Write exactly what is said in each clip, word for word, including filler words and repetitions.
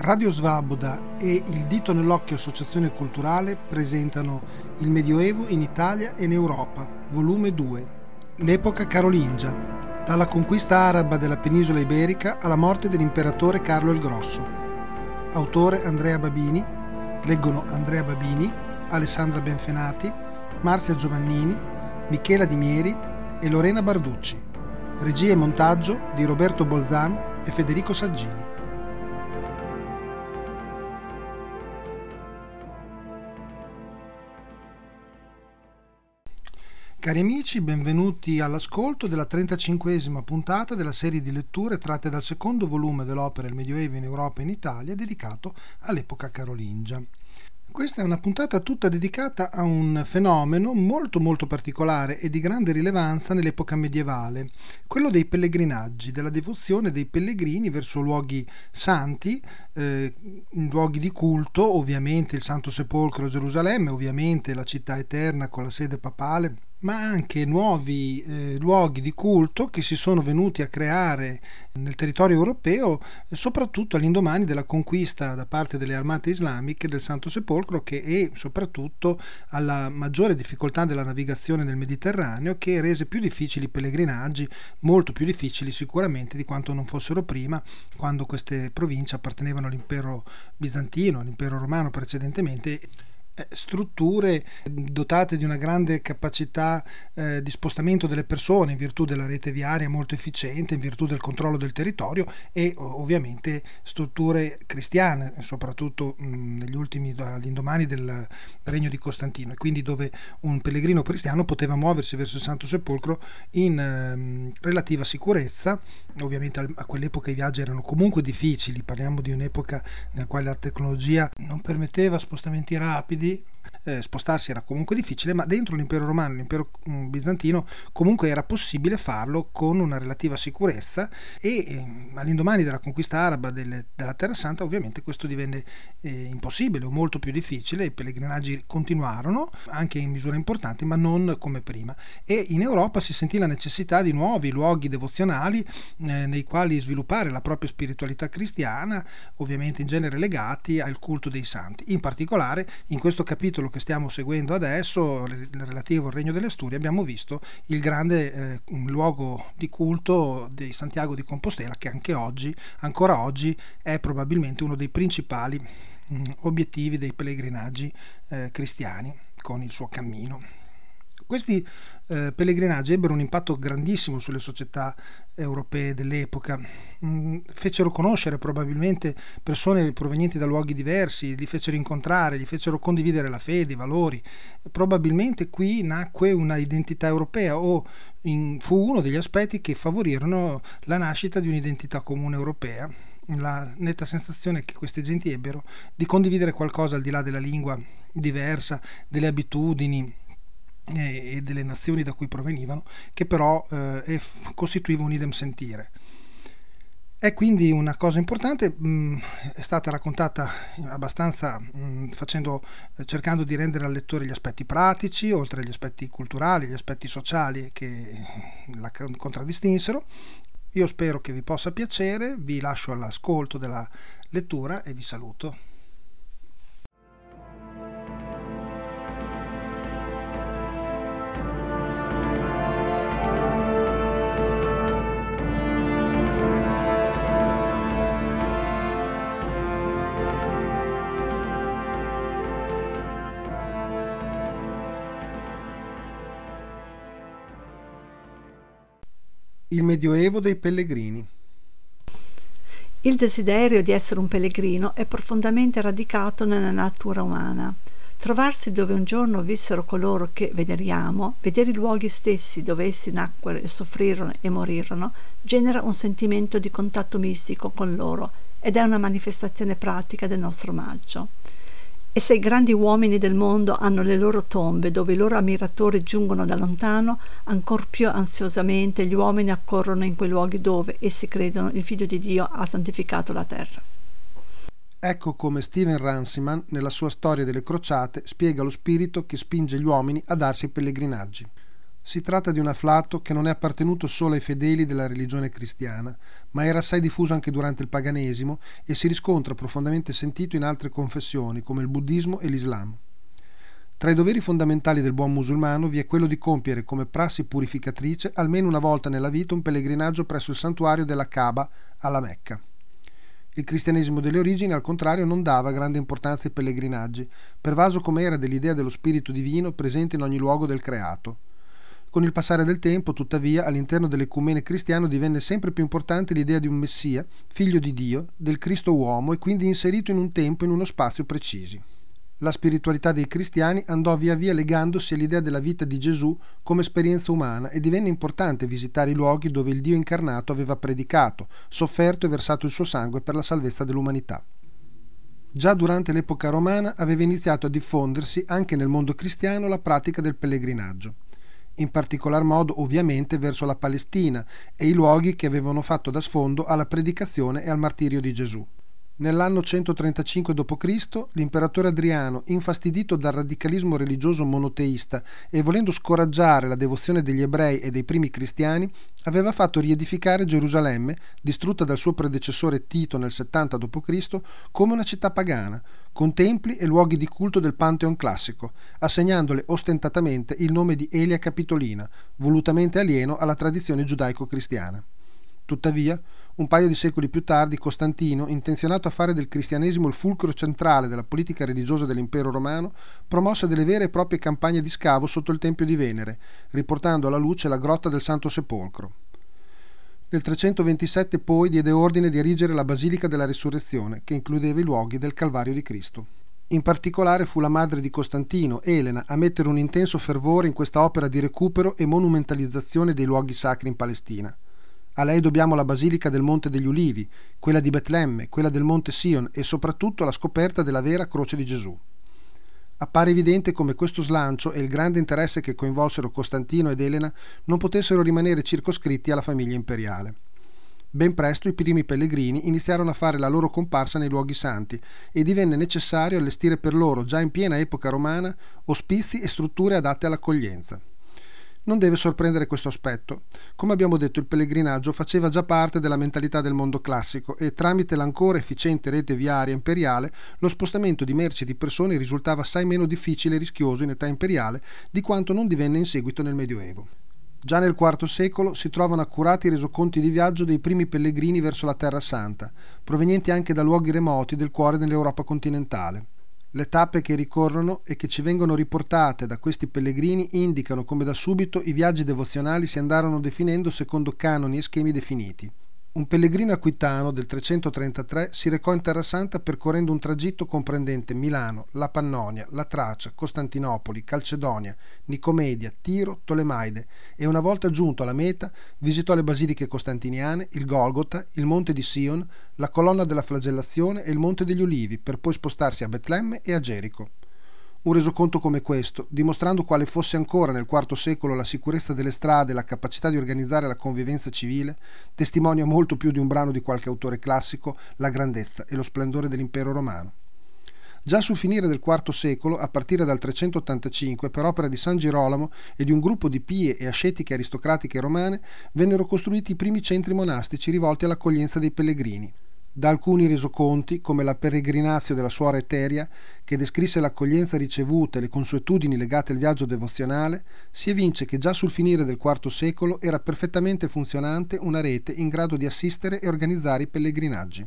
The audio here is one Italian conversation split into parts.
Radio Svaboda e il Dito nell'Occhio Associazione Culturale presentano Il Medioevo in Italia e in Europa, volume due, l'epoca carolingia, dalla conquista araba della penisola iberica alla morte dell'imperatore Carlo il Grosso. Autore Andrea Babini, leggono Andrea Babini, Alessandra Benfenati, Marzia Giovannini, Michela Di Mieri e Lorena Barducci. Regia e montaggio di Roberto Bolzan e Federico Saggini. Cari amici, benvenuti all'ascolto della trentacinquesima puntata della serie di letture tratte dal secondo volume dell'opera Il Medioevo in Europa e in Italia, dedicato all'epoca carolingia. Questa è una puntata tutta dedicata a un fenomeno molto molto particolare e di grande rilevanza nell'epoca medievale, quello dei pellegrinaggi, della devozione dei pellegrini verso luoghi santi, eh, luoghi di culto, ovviamente il Santo Sepolcro a Gerusalemme, ovviamente la città eterna con la sede papale, ma anche nuovi eh, luoghi di culto che si sono venuti a creare nel territorio europeo, soprattutto all'indomani della conquista da parte delle armate islamiche del Santo Sepolcro, che e soprattutto alla maggiore difficoltà della navigazione nel Mediterraneo, che rese più difficili i pellegrinaggi, molto più difficili sicuramente di quanto non fossero prima, quando queste province appartenevano all'impero bizantino, all'impero romano precedentemente, strutture dotate di una grande capacità eh, di spostamento delle persone in virtù della rete viaria molto efficiente, in virtù del controllo del territorio e ovviamente strutture cristiane, soprattutto mh, negli ultimi, all'indomani del regno di Costantino, e quindi dove un pellegrino cristiano poteva muoversi verso il Santo Sepolcro in eh, relativa sicurezza. Ovviamente a quell'epoca i viaggi erano comunque difficili, parliamo di un'epoca nella quale la tecnologia non permetteva spostamenti rapidi. Eh, spostarsi era comunque difficile, ma dentro l'impero romano e l'impero mh, bizantino comunque era possibile farlo con una relativa sicurezza e eh, all'indomani della conquista araba delle, della Terra Santa ovviamente questo divenne eh, impossibile o molto più difficile. I pellegrinaggi continuarono anche in misura importante, ma non come prima, e in Europa si sentì la necessità di nuovi luoghi devozionali eh, nei quali sviluppare la propria spiritualità cristiana, ovviamente in genere legati al culto dei santi. In particolare in questo capitolo che stiamo seguendo adesso, relativo al Regno delle Asturie, abbiamo visto il grande eh, luogo di culto di Santiago di Compostela, che anche oggi, ancora oggi, è probabilmente uno dei principali mh, obiettivi dei pellegrinaggi eh, cristiani con il suo cammino. Questi eh, pellegrinaggi ebbero un impatto grandissimo sulle società europee dell'epoca, mm, fecero conoscere probabilmente persone provenienti da luoghi diversi, li fecero incontrare, li fecero condividere la fede, i valori. Probabilmente qui nacque una identità europea o in, fu uno degli aspetti che favorirono la nascita di un'identità comune europea, la netta sensazione che queste genti ebbero di condividere qualcosa al di là della lingua diversa, delle abitudini e delle nazioni da cui provenivano, che però eh, costituiva un idem sentire. È quindi una cosa importante, mh, è stata raccontata abbastanza mh, facendo, cercando di rendere al lettore gli aspetti pratici, oltre agli aspetti culturali, gli aspetti sociali che la contraddistinsero. Io spero che vi possa piacere, vi lascio all'ascolto della lettura e vi saluto. Il Medioevo dei pellegrini. Il desiderio di essere un pellegrino è profondamente radicato nella natura umana. Trovarsi dove un giorno vissero coloro che veneriamo, vedere i luoghi stessi dove essi nacquero e soffrirono e morirono, genera un sentimento di contatto mistico con loro ed è una manifestazione pratica del nostro omaggio. E se i grandi uomini del mondo hanno le loro tombe dove i loro ammiratori giungono da lontano, ancor più ansiosamente gli uomini accorrono in quei luoghi dove essi credono il Figlio di Dio ha santificato la terra. Ecco come Steven Runciman, nella sua storia delle crociate, spiega lo spirito che spinge gli uomini a darsi ai pellegrinaggi. Si tratta di un afflato che non è appartenuto solo ai fedeli della religione cristiana, ma era assai diffuso anche durante il paganesimo e si riscontra profondamente sentito in altre confessioni come il buddismo e l'Islam. Tra i doveri fondamentali del buon musulmano vi è quello di compiere come prassi purificatrice almeno una volta nella vita un pellegrinaggio presso il santuario della Kaaba alla Mecca. Il cristianesimo delle origini, al contrario, non dava grande importanza ai pellegrinaggi, pervaso come era dell'idea dello spirito divino presente in ogni luogo del creato. Con il passare del tempo, tuttavia, all'interno dell'ecumene cristiano divenne sempre più importante l'idea di un Messia, figlio di Dio, del Cristo uomo e quindi inserito in un tempo e in uno spazio precisi. La spiritualità dei cristiani andò via via legandosi all'idea della vita di Gesù come esperienza umana e divenne importante visitare i luoghi dove il Dio incarnato aveva predicato, sofferto e versato il suo sangue per la salvezza dell'umanità. Già durante l'epoca romana aveva iniziato a diffondersi anche nel mondo cristiano la pratica del pellegrinaggio, in particolar modo ovviamente verso la Palestina e i luoghi che avevano fatto da sfondo alla predicazione e al martirio di Gesù. Nell'anno centotrentacinque dopo Cristo, l'imperatore Adriano, infastidito dal radicalismo religioso monoteista e volendo scoraggiare la devozione degli ebrei e dei primi cristiani, aveva fatto riedificare Gerusalemme, distrutta dal suo predecessore Tito nel settanta dopo Cristo, come una città pagana, con templi e luoghi di culto del Pantheon classico, assegnandole ostentatamente il nome di Elia Capitolina, volutamente alieno alla tradizione giudaico-cristiana. Tuttavia, un paio di secoli più tardi, Costantino, intenzionato a fare del cristianesimo il fulcro centrale della politica religiosa dell'impero romano, promosse delle vere e proprie campagne di scavo sotto il Tempio di Venere, riportando alla luce la grotta del Santo Sepolcro. Nel trecentoventisette poi diede ordine di erigere la Basilica della Resurrezione, che includeva i luoghi del Calvario di Cristo. In particolare fu la madre di Costantino, Elena, a mettere un intenso fervore in questa opera di recupero e monumentalizzazione dei luoghi sacri in Palestina. A lei dobbiamo la Basilica del Monte degli Ulivi, quella di Betlemme, quella del Monte Sion e soprattutto la scoperta della vera croce di Gesù. Appare evidente come questo slancio e il grande interesse che coinvolsero Costantino ed Elena non potessero rimanere circoscritti alla famiglia imperiale. Ben presto i primi pellegrini iniziarono a fare la loro comparsa nei luoghi santi e divenne necessario allestire per loro, già in piena epoca romana, ospizi e strutture adatte all'accoglienza. Non deve sorprendere questo aspetto. Come abbiamo detto, il pellegrinaggio faceva già parte della mentalità del mondo classico e tramite l'ancora efficiente rete viaria imperiale lo spostamento di merci e di persone risultava assai meno difficile e rischioso in età imperiale di quanto non divenne in seguito nel Medioevo. Già nel quarto secolo si trovano accurati resoconti di viaggio dei primi pellegrini verso la Terra Santa, provenienti anche da luoghi remoti del cuore dell'Europa continentale. Le tappe che ricorrono e che ci vengono riportate da questi pellegrini indicano come da subito i viaggi devozionali si andarono definendo secondo canoni e schemi definiti. Un pellegrino aquitano del trecentotrentatré si recò in Terra Santa percorrendo un tragitto comprendente Milano, la Pannonia, la Tracia, Costantinopoli, Calcedonia, Nicomedia, Tiro, Tolemaide e una volta giunto alla meta visitò le basiliche costantiniane, il Golgota, il Monte di Sion, la Colonna della Flagellazione e il Monte degli Ulivi per poi spostarsi a Betlemme e a Gerico. Un resoconto come questo, dimostrando quale fosse ancora nel quarto secolo la sicurezza delle strade e la capacità di organizzare la convivenza civile, testimonia molto più di un brano di qualche autore classico la grandezza e lo splendore dell'impero romano. Già sul finire del quarto secolo, a partire dal trecentottantacinque, per opera di San Girolamo e di un gruppo di pie e ascetiche aristocratiche romane, vennero costruiti i primi centri monastici rivolti all'accoglienza dei pellegrini. Da alcuni resoconti, come la Peregrinazio della suora Eteria, che descrisse l'accoglienza ricevuta e le consuetudini legate al viaggio devozionale, si evince che già sul finire del quarto secolo era perfettamente funzionante una rete in grado di assistere e organizzare i pellegrinaggi.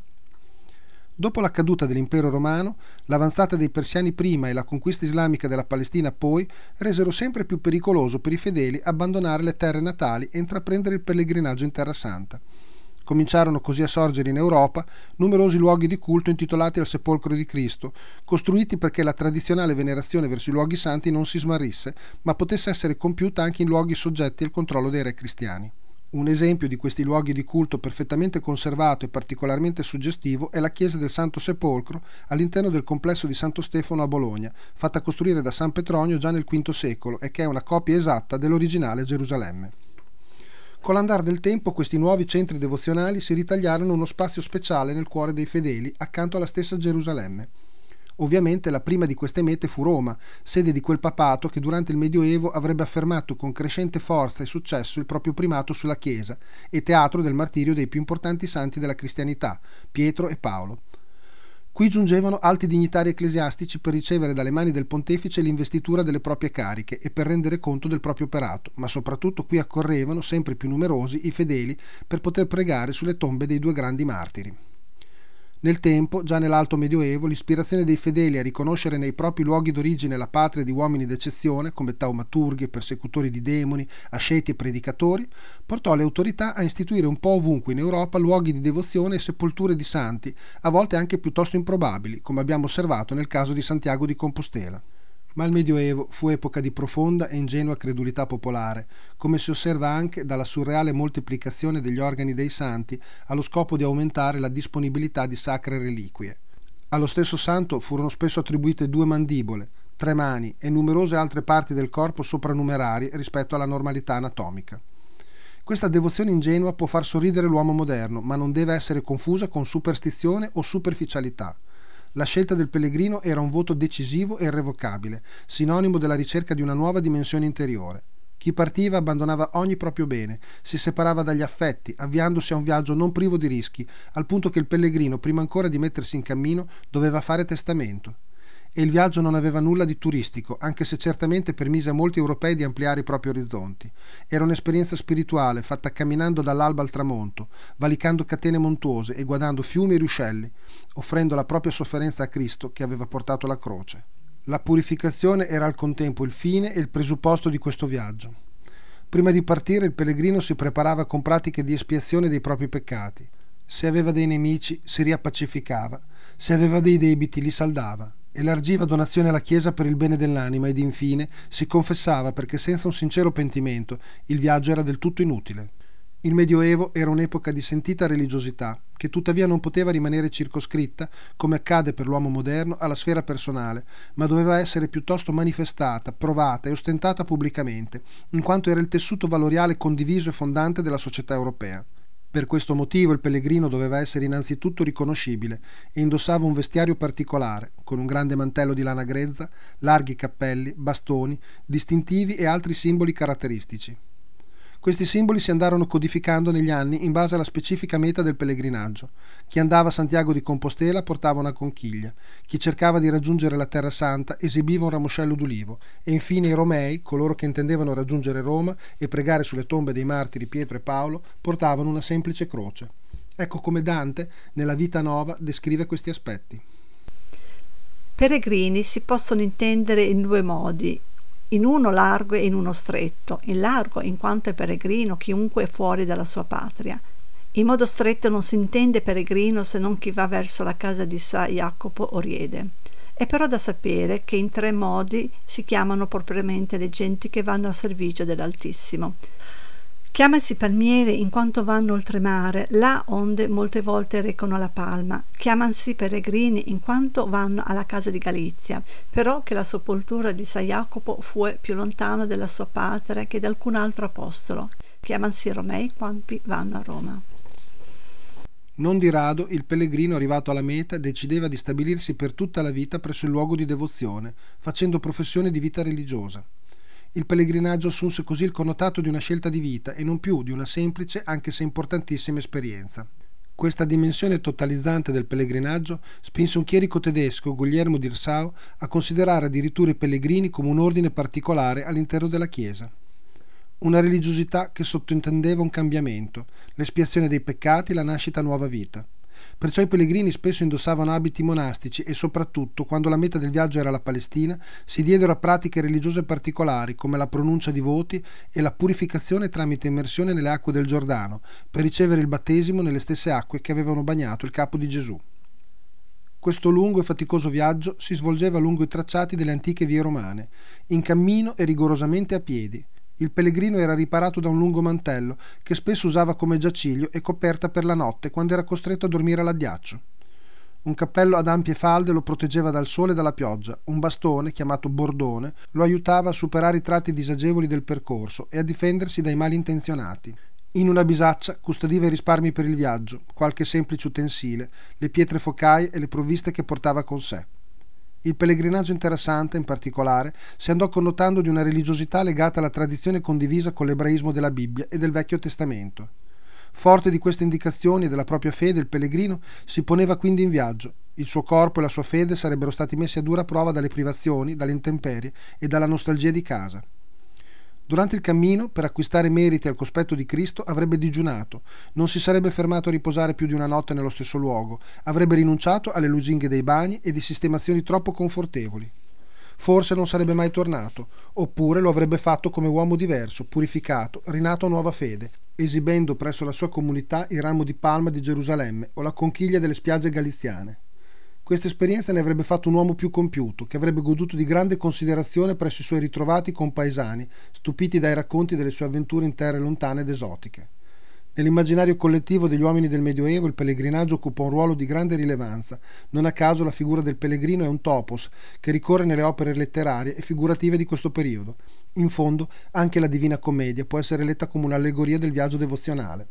Dopo la caduta dell'impero romano, l'avanzata dei persiani prima e la conquista islamica della Palestina poi resero sempre più pericoloso per i fedeli abbandonare le terre natali e intraprendere il pellegrinaggio in Terra Santa. Cominciarono così a sorgere in Europa numerosi luoghi di culto intitolati al sepolcro di Cristo, costruiti perché la tradizionale venerazione verso i luoghi santi non si smarrisse, ma potesse essere compiuta anche in luoghi soggetti al controllo dei re cristiani. Un esempio di questi luoghi di culto perfettamente conservato e particolarmente suggestivo è la chiesa del Santo Sepolcro all'interno del complesso di Santo Stefano a Bologna, fatta costruire da San Petronio già nel quinto secolo e che è una copia esatta dell'originale Gerusalemme. Con l'andare del tempo questi nuovi centri devozionali si ritagliarono uno spazio speciale nel cuore dei fedeli accanto alla stessa Gerusalemme. Ovviamente la prima di queste mete fu Roma, sede di quel papato che durante il Medioevo avrebbe affermato con crescente forza e successo il proprio primato sulla Chiesa e teatro del martirio dei più importanti santi della cristianità, Pietro e Paolo. Qui giungevano alti dignitari ecclesiastici per ricevere dalle mani del pontefice l'investitura delle proprie cariche e per rendere conto del proprio operato, ma soprattutto qui accorrevano, sempre più numerosi, i fedeli per poter pregare sulle tombe dei due grandi martiri. Nel tempo, già nell'Alto Medioevo, l'ispirazione dei fedeli a riconoscere nei propri luoghi d'origine la patria di uomini d'eccezione, come taumaturghi e persecutori di demoni, asceti e predicatori, portò le autorità a istituire un po' ovunque in Europa luoghi di devozione e sepolture di santi, a volte anche piuttosto improbabili, come abbiamo osservato nel caso di Santiago di Compostela. Ma il Medioevo fu epoca di profonda e ingenua credulità popolare, come si osserva anche dalla surreale moltiplicazione degli organi dei santi allo scopo di aumentare la disponibilità di sacre reliquie. Allo stesso santo furono spesso attribuite due mandibole, tre mani e numerose altre parti del corpo soprannumerari rispetto alla normalità anatomica. Questa devozione ingenua può far sorridere l'uomo moderno, ma non deve essere confusa con superstizione o superficialità. La scelta del pellegrino era un voto decisivo e irrevocabile, sinonimo della ricerca di una nuova dimensione interiore. Chi partiva abbandonava ogni proprio bene, si separava dagli affetti, avviandosi a un viaggio non privo di rischi, al punto che il pellegrino, prima ancora di mettersi in cammino, doveva fare testamento. E il viaggio non aveva nulla di turistico, anche se certamente permise a molti europei di ampliare i propri orizzonti. Era un'esperienza spirituale fatta camminando dall'alba al tramonto, valicando catene montuose e guardando fiumi e ruscelli, offrendo la propria sofferenza a Cristo che aveva portato la croce. La purificazione era al contempo il fine e il presupposto di questo viaggio. Prima di partire il pellegrino si preparava con pratiche di espiazione dei propri peccati. Se aveva dei nemici si riappacificava, se aveva dei debiti li saldava. Elargiva donazioni alla Chiesa per il bene dell'anima ed infine si confessava perché senza un sincero pentimento il viaggio era del tutto inutile. Il Medioevo era un'epoca di sentita religiosità che tuttavia non poteva rimanere circoscritta, come accade per l'uomo moderno, alla sfera personale, ma doveva essere piuttosto manifestata, provata e ostentata pubblicamente, in quanto era il tessuto valoriale condiviso e fondante della società europea. Per questo motivo il pellegrino doveva essere innanzitutto riconoscibile e indossava un vestiario particolare, con un grande mantello di lana grezza, larghi cappelli, bastoni, distintivi e altri simboli caratteristici. Questi simboli si andarono codificando negli anni in base alla specifica meta del pellegrinaggio. Chi andava a Santiago di Compostela portava una conchiglia, chi cercava di raggiungere la Terra Santa esibiva un ramoscello d'ulivo e infine i Romei, coloro che intendevano raggiungere Roma e pregare sulle tombe dei martiri Pietro e Paolo, portavano una semplice croce. Ecco come Dante, nella Vita Nova, descrive questi aspetti. Peregrini si possono intendere in due modi, in uno largo e in uno stretto. In largo in quanto è peregrino chiunque è fuori dalla sua patria. In modo stretto non si intende peregrino se non chi va verso la casa di San Jacopo o Riede. È però da sapere che in tre modi si chiamano propriamente le genti che vanno al servizio dell'Altissimo. Chiamasi palmieri in quanto vanno oltremare, là onde molte volte recano la palma. Chiamansi peregrini in quanto vanno alla casa di Galizia, però che la sepoltura di San Jacopo fu più lontano della sua patria che da alcun altro apostolo. Chiamansi Romei quanti vanno a Roma. Non di rado il pellegrino arrivato alla meta decideva di stabilirsi per tutta la vita presso il luogo di devozione, facendo professione di vita religiosa. Il pellegrinaggio assunse così il connotato di una scelta di vita e non più di una semplice, anche se importantissima, esperienza. Questa dimensione totalizzante del pellegrinaggio spinse un chierico tedesco, Guglielmo d'Hirsau, a considerare addirittura i pellegrini come un ordine particolare all'interno della Chiesa. Una religiosità che sottintendeva un cambiamento, l'espiazione dei peccati, la nascita a nuova vita. Perciò i pellegrini spesso indossavano abiti monastici e soprattutto, quando la meta del viaggio era la Palestina, si diedero a pratiche religiose particolari come la pronuncia di voti e la purificazione tramite immersione nelle acque del Giordano, per ricevere il battesimo nelle stesse acque che avevano bagnato il capo di Gesù. Questo lungo e faticoso viaggio si svolgeva lungo i tracciati delle antiche vie romane, in cammino e rigorosamente a piedi. Il pellegrino era riparato da un lungo mantello, che spesso usava come giaciglio e coperta per la notte quando era costretto a dormire all'addiaccio. Un cappello ad ampie falde lo proteggeva dal sole e dalla pioggia, un bastone, chiamato bordone, lo aiutava a superare i tratti disagevoli del percorso e a difendersi dai malintenzionati. In una bisaccia custodiva i risparmi per il viaggio, qualche semplice utensile, le pietre focaie e le provviste che portava con sé. Il pellegrinaggio in Terra Santa, in particolare, si andò connotando di una religiosità legata alla tradizione condivisa con l'ebraismo della Bibbia e del Vecchio Testamento. Forte di queste indicazioni e della propria fede, il pellegrino si poneva quindi in viaggio. Il suo corpo e la sua fede sarebbero stati messi a dura prova dalle privazioni, dalle intemperie e dalla nostalgia di casa. Durante il cammino, per acquistare meriti al cospetto di Cristo, avrebbe digiunato, non si sarebbe fermato a riposare più di una notte nello stesso luogo, avrebbe rinunciato alle lusinghe dei bagni e di sistemazioni troppo confortevoli. Forse non sarebbe mai tornato, oppure lo avrebbe fatto come uomo diverso, purificato, rinato a nuova fede, esibendo presso la sua comunità il ramo di palma di Gerusalemme o la conchiglia delle spiagge galiziane. Questa esperienza ne avrebbe fatto un uomo più compiuto, che avrebbe goduto di grande considerazione presso i suoi ritrovati compaesani, stupiti dai racconti delle sue avventure in terre lontane ed esotiche. Nell'immaginario collettivo degli uomini del Medioevo il pellegrinaggio occupa un ruolo di grande rilevanza. Non a caso la figura del pellegrino è un topos che ricorre nelle opere letterarie e figurative di questo periodo. In fondo, anche la Divina Commedia può essere letta come un'allegoria del viaggio devozionale.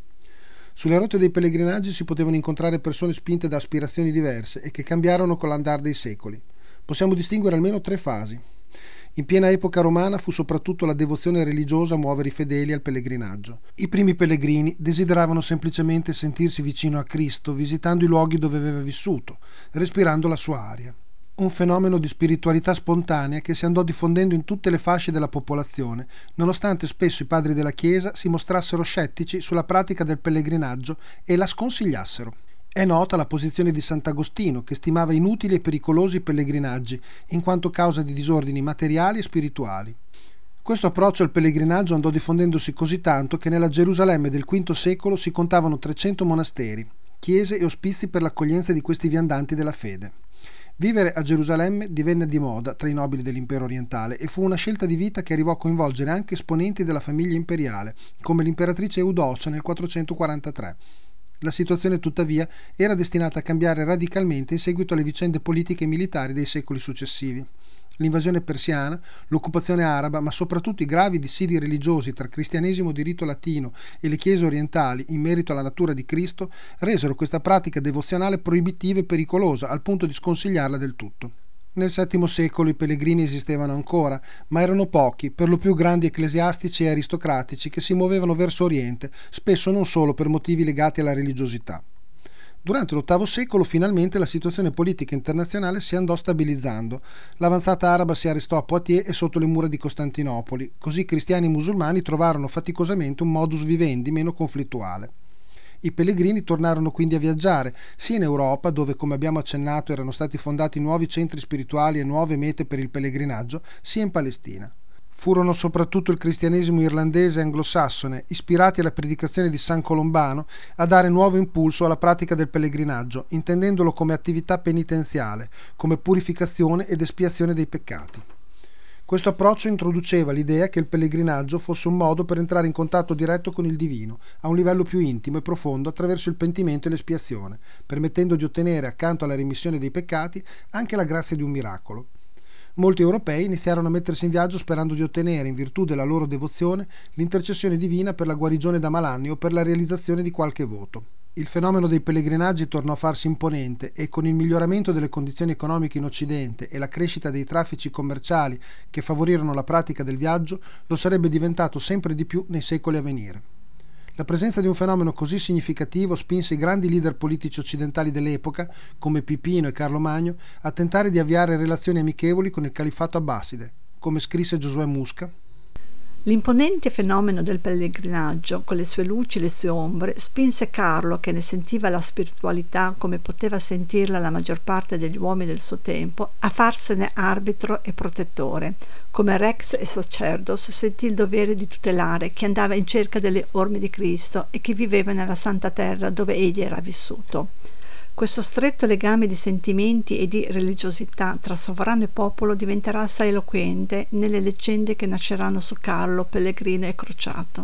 Sulle rotte dei pellegrinaggi si potevano incontrare persone spinte da aspirazioni diverse e che cambiarono con l'andar dei secoli. Possiamo distinguere almeno tre fasi. In piena epoca romana fu soprattutto la devozione religiosa a muovere i fedeli al pellegrinaggio. I primi pellegrini desideravano semplicemente sentirsi vicino a Cristo visitando i luoghi dove aveva vissuto, respirando la sua aria. Un fenomeno di spiritualità spontanea che si andò diffondendo in tutte le fasce della popolazione, nonostante spesso i padri della Chiesa si mostrassero scettici sulla pratica del pellegrinaggio e la sconsigliassero. È nota la posizione di Sant'Agostino, che stimava inutili e pericolosi i pellegrinaggi, in quanto causa di disordini materiali e spirituali. Questo approccio al pellegrinaggio andò diffondendosi così tanto che nella Gerusalemme del quinto secolo si contavano trecento monasteri, chiese e ospizi per l'accoglienza di questi viandanti della fede. Vivere a Gerusalemme divenne di moda tra i nobili dell'impero orientale e fu una scelta di vita che arrivò a coinvolgere anche esponenti della famiglia imperiale, come l'imperatrice Eudocia nel quattrocentoquarantatré. La situazione tuttavia era destinata a cambiare radicalmente in seguito alle vicende politiche e militari dei secoli successivi. L'invasione persiana, l'occupazione araba, ma soprattutto i gravi dissidi religiosi tra cristianesimo di rito latino e le chiese orientali in merito alla natura di Cristo, resero questa pratica devozionale proibitiva e pericolosa al punto di sconsigliarla del tutto. Nel settimo secolo i pellegrini esistevano ancora, ma erano pochi, per lo più grandi ecclesiastici e aristocratici che si muovevano verso Oriente, spesso non solo per motivi legati alla religiosità. Durante l'ottavo secolo finalmente la situazione politica internazionale si andò stabilizzando. L'avanzata araba si arrestò a Poitiers e sotto le mura di Costantinopoli, così cristiani e musulmani trovarono faticosamente un modus vivendi meno conflittuale. I pellegrini tornarono quindi a viaggiare, sia in Europa, dove come abbiamo accennato erano stati fondati nuovi centri spirituali e nuove mete per il pellegrinaggio, sia in Palestina. Furono soprattutto il cristianesimo irlandese e anglosassone, ispirati alla predicazione di San Colombano, a dare nuovo impulso alla pratica del pellegrinaggio, intendendolo come attività penitenziale, come purificazione ed espiazione dei peccati. Questo approccio introduceva l'idea che il pellegrinaggio fosse un modo per entrare in contatto diretto con il divino, a un livello più intimo e profondo attraverso il pentimento e l'espiazione, permettendo di ottenere, accanto alla remissione dei peccati, anche la grazia di un miracolo. Molti europei iniziarono a mettersi in viaggio sperando di ottenere, in virtù della loro devozione, l'intercessione divina per la guarigione da malanni o per la realizzazione di qualche voto. Il fenomeno dei pellegrinaggi tornò a farsi imponente e con il miglioramento delle condizioni economiche in Occidente e la crescita dei traffici commerciali che favorirono la pratica del viaggio, lo sarebbe diventato sempre di più nei secoli a venire. La presenza di un fenomeno così significativo spinse i grandi leader politici occidentali dell'epoca, come Pipino e Carlo Magno, a tentare di avviare relazioni amichevoli con il califfato abbaside, come scrisse Giosuè Musca. L'imponente fenomeno del pellegrinaggio, con le sue luci e le sue ombre, spinse Carlo, che ne sentiva la spiritualità come poteva sentirla la maggior parte degli uomini del suo tempo, a farsene arbitro e protettore, come Rex e Sacerdos sentì il dovere di tutelare chi andava in cerca delle orme di Cristo e chi viveva nella santa terra dove egli era vissuto. Questo stretto legame di sentimenti e di religiosità tra sovrano e popolo diventerà assai eloquente nelle leggende che nasceranno su Carlo, pellegrino e crociato.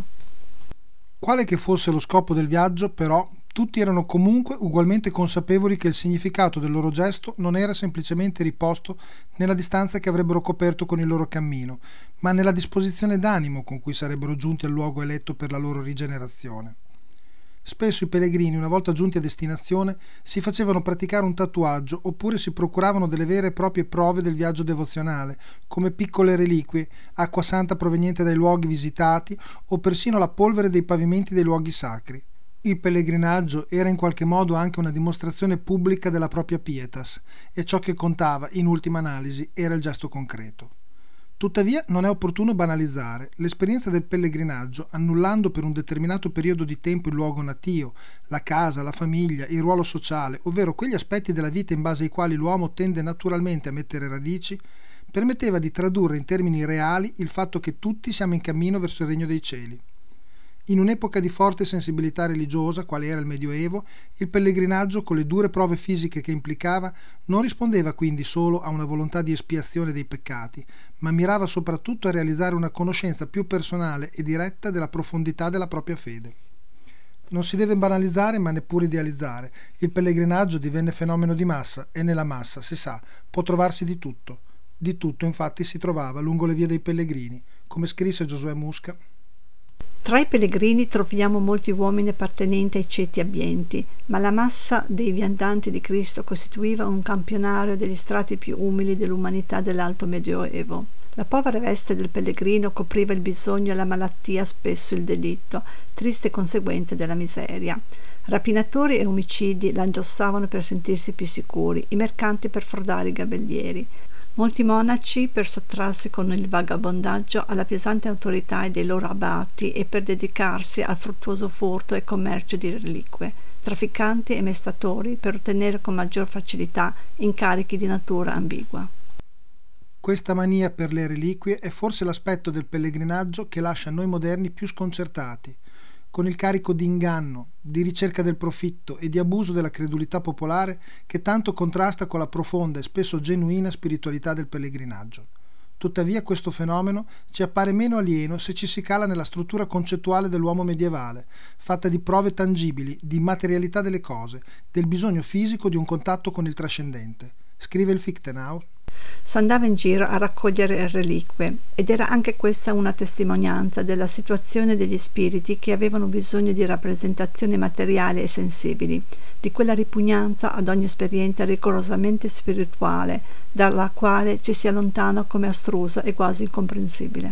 Quale che fosse lo scopo del viaggio, però, tutti erano comunque ugualmente consapevoli che il significato del loro gesto non era semplicemente riposto nella distanza che avrebbero coperto con il loro cammino, ma nella disposizione d'animo con cui sarebbero giunti al luogo eletto per la loro rigenerazione. Spesso i pellegrini, una volta giunti a destinazione, si facevano praticare un tatuaggio oppure si procuravano delle vere e proprie prove del viaggio devozionale, come piccole reliquie, acqua santa proveniente dai luoghi visitati o persino la polvere dei pavimenti dei luoghi sacri. Il pellegrinaggio era in qualche modo anche una dimostrazione pubblica della propria pietas, e ciò che contava, in ultima analisi, era il gesto concreto. Tuttavia non è opportuno banalizzare. L'esperienza del pellegrinaggio, annullando per un determinato periodo di tempo il luogo natio, la casa, la famiglia, il ruolo sociale, ovvero quegli aspetti della vita in base ai quali l'uomo tende naturalmente a mettere radici, permetteva di tradurre in termini reali il fatto che tutti siamo in cammino verso il regno dei cieli. In un'epoca di forte sensibilità religiosa, quale era il Medioevo, il pellegrinaggio, con le dure prove fisiche che implicava, non rispondeva quindi solo a una volontà di espiazione dei peccati, ma mirava soprattutto a realizzare una conoscenza più personale e diretta della profondità della propria fede. Non si deve banalizzare ma neppure idealizzare. Il pellegrinaggio divenne fenomeno di massa e nella massa, si sa, può trovarsi di tutto. Di tutto infatti si trovava lungo le vie dei pellegrini, come scrisse Giosuè Musca. Tra i pellegrini troviamo molti uomini appartenenti ai ceti abbienti, ma la massa dei viandanti di Cristo costituiva un campionario degli strati più umili dell'umanità dell'Alto Medioevo. La povera veste del pellegrino copriva il bisogno e la malattia, spesso il delitto, triste conseguenza della miseria. Rapinatori e omicidi la indossavano per sentirsi più sicuri, i mercanti per frodare i gabellieri. Molti monaci per sottrarsi con il vagabondaggio alla pesante autorità dei loro abati e per dedicarsi al fruttuoso furto e commercio di reliquie, trafficanti e mestatori per ottenere con maggior facilità incarichi di natura ambigua. Questa mania per le reliquie è forse l'aspetto del pellegrinaggio che lascia noi moderni più sconcertati, con il carico di inganno, di ricerca del profitto e di abuso della credulità popolare che tanto contrasta con la profonda e spesso genuina spiritualità del pellegrinaggio. Tuttavia questo fenomeno ci appare meno alieno se ci si cala nella struttura concettuale dell'uomo medievale, fatta di prove tangibili, di materialità delle cose, del bisogno fisico di un contatto con il trascendente. Scrive il Fichtenau. S'andava in giro a raccogliere reliquie ed era anche questa una testimonianza della situazione degli spiriti che avevano bisogno di rappresentazioni materiali e sensibili, di quella ripugnanza ad ogni esperienza rigorosamente spirituale, dalla quale ci si allontana come astrusa e quasi incomprensibile.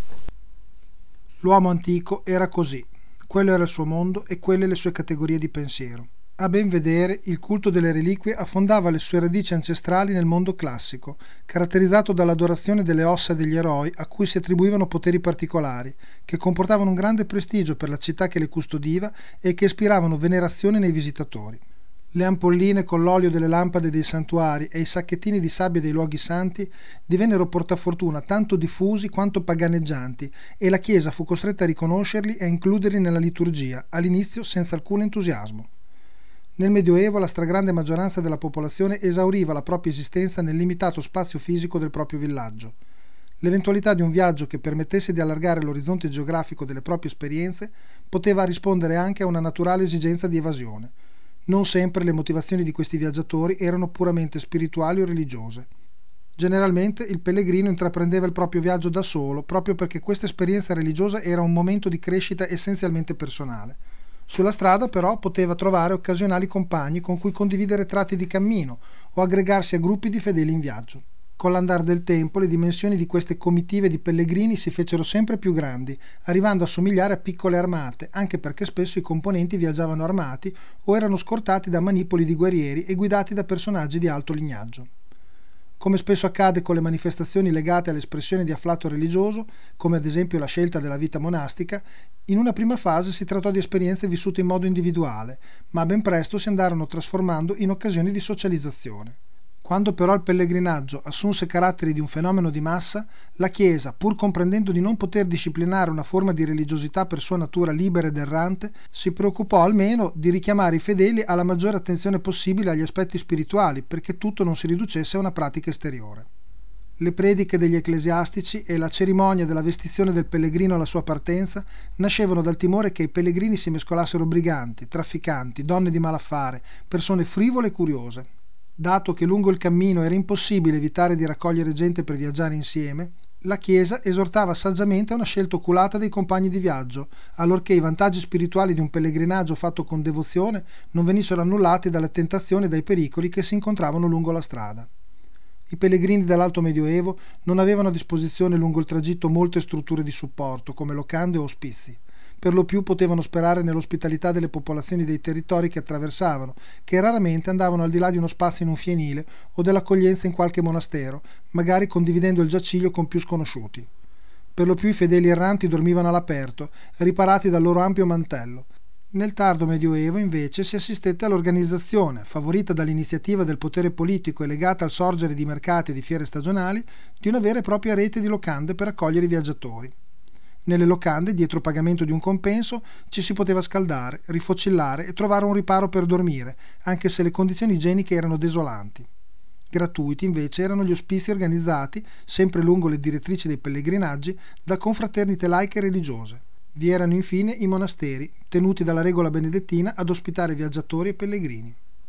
L'uomo antico era così, quello era il suo mondo e quelle le sue categorie di pensiero. A ben vedere, il culto delle reliquie affondava le sue radici ancestrali nel mondo classico, caratterizzato dall'adorazione delle ossa degli eroi a cui si attribuivano poteri particolari, che comportavano un grande prestigio per la città che le custodiva e che ispiravano venerazione nei visitatori. Le ampolline con l'olio delle lampade dei santuari e i sacchettini di sabbia dei luoghi santi divennero portafortuna tanto diffusi quanto paganeggianti e la Chiesa fu costretta a riconoscerli e a includerli nella liturgia, all'inizio senza alcun entusiasmo. Nel Medioevo la stragrande maggioranza della popolazione esauriva la propria esistenza nel limitato spazio fisico del proprio villaggio. L'eventualità di un viaggio che permettesse di allargare l'orizzonte geografico delle proprie esperienze poteva rispondere anche a una naturale esigenza di evasione. Non sempre le motivazioni di questi viaggiatori erano puramente spirituali o religiose. Generalmente il pellegrino intraprendeva il proprio viaggio da solo, proprio perché questa esperienza religiosa era un momento di crescita essenzialmente personale. Sulla strada però poteva trovare occasionali compagni con cui condividere tratti di cammino o aggregarsi a gruppi di fedeli in viaggio. Con l'andar del tempo le dimensioni di queste comitive di pellegrini si fecero sempre più grandi, arrivando a somigliare a piccole armate, anche perché spesso i componenti viaggiavano armati o erano scortati da manipoli di guerrieri e guidati da personaggi di alto lignaggio. Come spesso accade con le manifestazioni legate all'espressione di afflato religioso, come ad esempio la scelta della vita monastica, in una prima fase si trattò di esperienze vissute in modo individuale, ma ben presto si andarono trasformando in occasioni di socializzazione. Quando però il pellegrinaggio assunse caratteri di un fenomeno di massa, la Chiesa, pur comprendendo di non poter disciplinare una forma di religiosità per sua natura libera ed errante, si preoccupò almeno di richiamare i fedeli alla maggiore attenzione possibile agli aspetti spirituali, perché tutto non si riducesse a una pratica esteriore. Le prediche degli ecclesiastici e la cerimonia della vestizione del pellegrino alla sua partenza nascevano dal timore che i pellegrini si mescolassero briganti, trafficanti, donne di malaffare, persone frivole e curiose. Dato che lungo il cammino era impossibile evitare di raccogliere gente per viaggiare insieme, La Chiesa esortava saggiamente a una scelta oculata dei compagni di viaggio, allorché i vantaggi spirituali di un pellegrinaggio fatto con devozione non venissero annullati dalle tentazioni e dai pericoli che si incontravano lungo la strada. I pellegrini dell'Alto Medioevo non avevano a disposizione lungo il tragitto molte strutture di supporto, come locande o ospizi. Per lo più potevano sperare nell'ospitalità delle popolazioni dei territori che attraversavano, che raramente andavano al di là di uno spazio in un fienile o dell'accoglienza in qualche monastero, magari condividendo il giaciglio con più sconosciuti. Per lo più i fedeli erranti dormivano all'aperto, riparati dal loro ampio mantello. Nel tardo Medioevo, invece, si assistette all'organizzazione, favorita dall'iniziativa del potere politico e legata al sorgere di mercati e di fiere stagionali, di una vera e propria rete di locande per accogliere i viaggiatori. Nelle locande, dietro pagamento di un compenso, ci si poteva scaldare, rifocillare e trovare un riparo per dormire, anche se le condizioni igieniche erano desolanti. Gratuiti, invece, erano gli ospizi organizzati, sempre lungo le direttrici dei pellegrinaggi, da confraternite laiche e religiose. Vi erano infine i monasteri, tenuti dalla regola benedettina ad ospitare viaggiatori e pellegrini.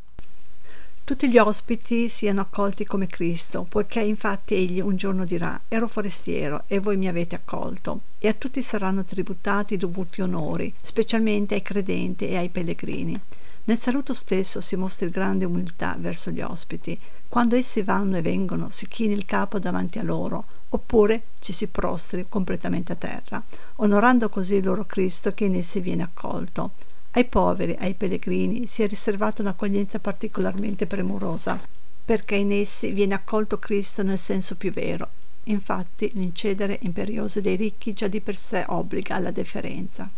Tutti gli ospiti siano accolti come Cristo, poiché infatti egli un giorno dirà: ero forestiero e voi mi avete accolto, e a tutti saranno tributati i dovuti onori, specialmente ai credenti e ai pellegrini. Nel saluto stesso si mostri grande umiltà verso gli ospiti. Quando essi vanno e vengono, si chini il capo davanti a loro, oppure ci si prostri completamente a terra, onorando così il loro Cristo che in essi viene accolto. Ai poveri, ai pellegrini, si è riservata un'accoglienza particolarmente premurosa, perché in essi viene accolto Cristo nel senso più vero. Infatti, l'incedere imperioso dei ricchi già di per sé obbliga alla deferenza.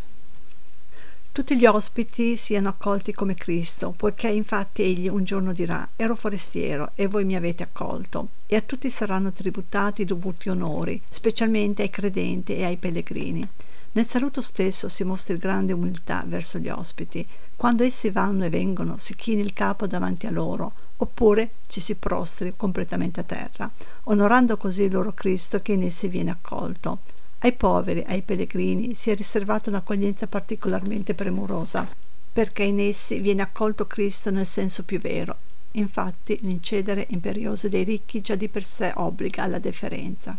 Tutti gli ospiti siano accolti come Cristo, poiché infatti egli un giorno dirà: ero forestiero e voi mi avete accolto, e a tutti saranno tributati i dovuti onori, specialmente ai credenti e ai pellegrini. Nel saluto stesso si mostri grande umiltà verso gli ospiti. Quando essi vanno e vengono, si chini il capo davanti a loro, oppure ci si prostri completamente a terra, onorando così il loro Cristo che in essi viene accolto. Ai poveri, ai pellegrini, si è riservata un'accoglienza particolarmente premurosa, perché in essi viene accolto Cristo nel senso più vero. Infatti, l'incedere imperioso dei ricchi già di per sé obbliga alla deferenza.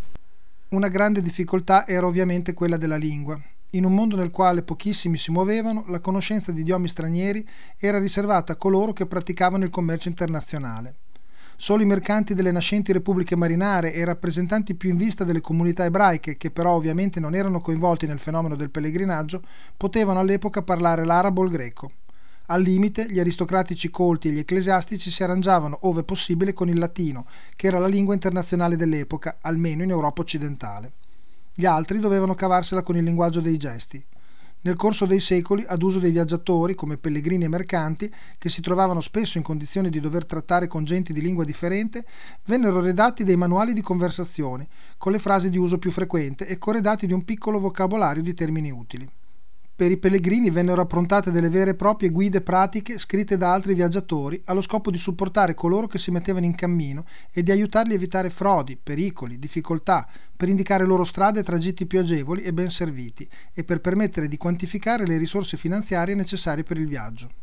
Una grande difficoltà era ovviamente quella della lingua. In un mondo nel quale pochissimi si muovevano, la conoscenza di idiomi stranieri era riservata a coloro che praticavano il commercio internazionale. Solo i mercanti delle nascenti repubbliche marinare e i rappresentanti più in vista delle comunità ebraiche, che però ovviamente non erano coinvolti nel fenomeno del pellegrinaggio, potevano all'epoca parlare l'arabo o il greco. Al limite, gli aristocratici colti e gli ecclesiastici si arrangiavano, ove possibile, con il latino, che era la lingua internazionale dell'epoca, almeno in Europa occidentale. Gli altri dovevano cavarsela con il linguaggio dei gesti. Nel corso dei secoli, ad uso dei viaggiatori, come pellegrini e mercanti, che si trovavano spesso in condizione di dover trattare con genti di lingua differente, vennero redatti dei manuali di conversazione, con le frasi di uso più frequente e corredati di un piccolo vocabolario di termini utili. Per i pellegrini vennero approntate delle vere e proprie guide pratiche scritte da altri viaggiatori allo scopo di supportare coloro che si mettevano in cammino e di aiutarli a evitare frodi, pericoli, difficoltà, per indicare loro strade e tragitti più agevoli e ben serviti e per permettere di quantificare le risorse finanziarie necessarie per il viaggio.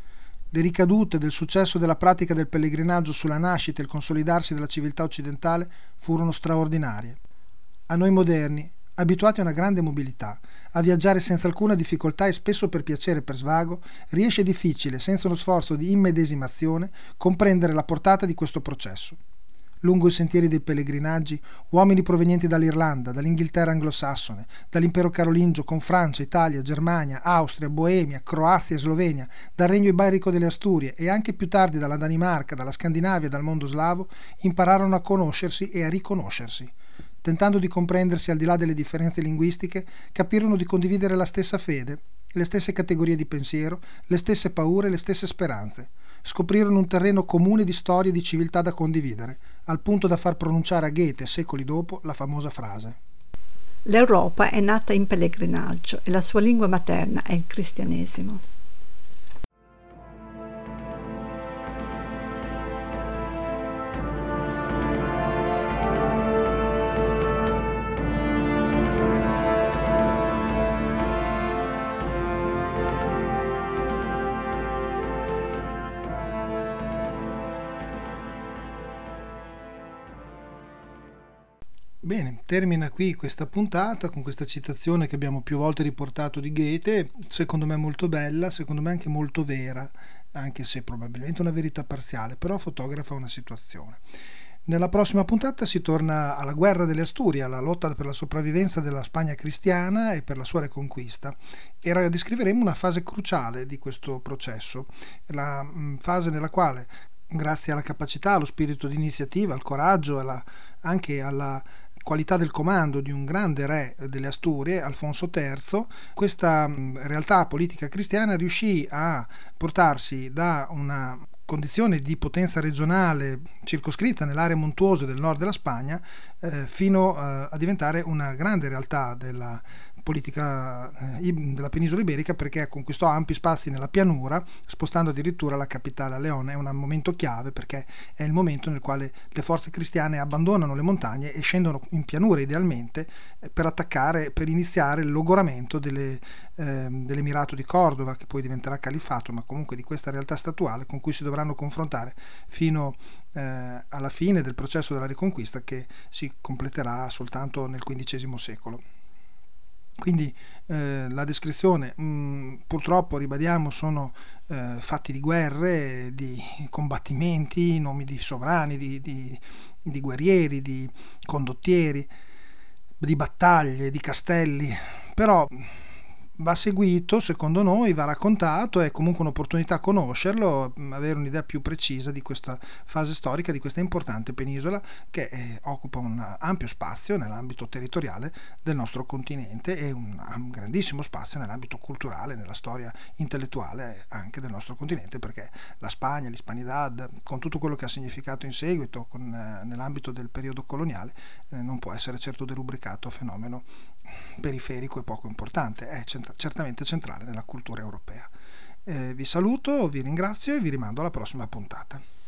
Le ricadute del successo della pratica del pellegrinaggio sulla nascita e il consolidarsi della civiltà occidentale furono straordinarie. A noi moderni, abituati a una grande mobilità, a viaggiare senza alcuna difficoltà e spesso per piacere e per svago, riesce difficile, senza uno sforzo di immedesimazione, comprendere la portata di questo processo. Lungo i sentieri dei pellegrinaggi, uomini provenienti dall'Irlanda, dall'Inghilterra anglosassone, dall'impero carolingio con Francia, Italia, Germania, Austria, Boemia, Croazia e Slovenia, dal Regno Iberico delle Asturie e anche più tardi dalla Danimarca, dalla Scandinavia e dal mondo slavo, impararono a conoscersi e a riconoscersi. Tentando di comprendersi al di là delle differenze linguistiche, capirono di condividere la stessa fede, le stesse categorie di pensiero, le stesse paure e le stesse speranze. Scoprirono un terreno comune di storie e di civiltà da condividere, al punto da far pronunciare a Goethe, secoli dopo, la famosa frase: L'Europa è nata in pellegrinaggio e la sua lingua materna è il cristianesimo. Bene, termina qui questa puntata con questa citazione che abbiamo più volte riportato di Goethe, secondo me molto bella, secondo me anche molto vera, anche se probabilmente una verità parziale, però fotografa una situazione. Nella prossima puntata si torna alla guerra delle Asturie, alla lotta per la sopravvivenza della Spagna cristiana e per la sua reconquista, e descriveremo una fase cruciale di questo processo, la fase nella quale, grazie alla capacità, allo spirito di iniziativa, al coraggio, alla, anche alla qualità del comando di un grande re delle Asturie, Alfonso terzo, questa realtà politica cristiana riuscì a portarsi da una condizione di potenza regionale circoscritta nell'area montuose del nord della Spagna eh, fino eh, a diventare una grande realtà della politica eh, della penisola iberica, perché conquistò ampi spazi nella pianura, spostando addirittura la capitale a Leone. È un momento chiave perché è il momento nel quale le forze cristiane abbandonano le montagne e scendono in pianura idealmente eh, per attaccare, per iniziare il logoramento delle, eh, dell'Emirato di Cordova, che poi diventerà califfato, ma comunque di questa realtà statuale con cui si dovranno confrontare fino eh, alla fine del processo della Riconquista, che si completerà soltanto nel quindicesimo secolo. Quindi eh, la descrizione mh, purtroppo, ribadiamo, sono eh, fatti di guerre, di combattimenti, nomi di sovrani, di, di, di guerrieri, di condottieri, di battaglie, di castelli, però va seguito, secondo noi, va raccontato, è comunque un'opportunità conoscerlo, avere un'idea più precisa di questa fase storica, di questa importante penisola che eh, occupa un ampio spazio nell'ambito territoriale del nostro continente e un, un grandissimo spazio nell'ambito culturale, nella storia intellettuale anche del nostro continente, perché la Spagna, l'Hispanidad, con tutto quello che ha significato in seguito con, eh, nell'ambito del periodo coloniale, eh, non può essere certo derubricato a fenomeno periferico e poco importante, è cent- certamente centrale nella cultura europea. Eh, vi saluto, vi ringrazio e vi rimando alla prossima puntata.